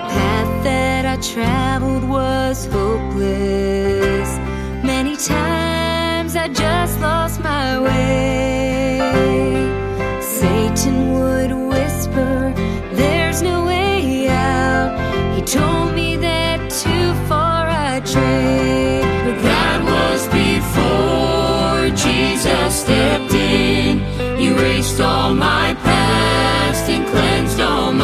path that I traveled was hopeless. Many times I just lost my way. Satan would whisper,